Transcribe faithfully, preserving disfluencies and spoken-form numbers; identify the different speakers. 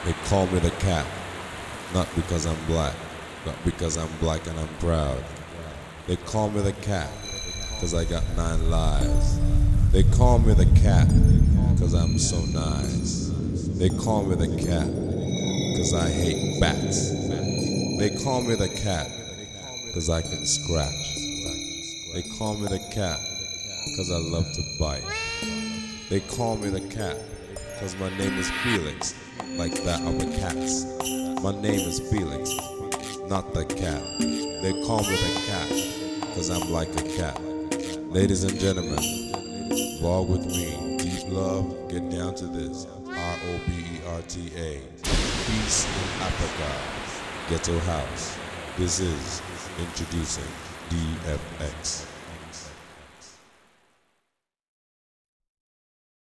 Speaker 1: They call me the cat, not because I'm black, but because I'm black and I'm proud. They call me the cat, cause I got nine lives. They call me the cat, cause I'm so nice. They call me the cat, cause I hate bats. They call me the cat, cause I can scratch. They call me the cat, cause I love to bite. They call me the cat, cause my name is Felix, like that of the cats. My name is Felix, not the cat. They call me the cat, cause I'm like a cat. Ladies and gentlemen, vlog with me, deep love, get down to this. R O B E R T A, Peace in Africa, Ghetto House. This is introducing D F X.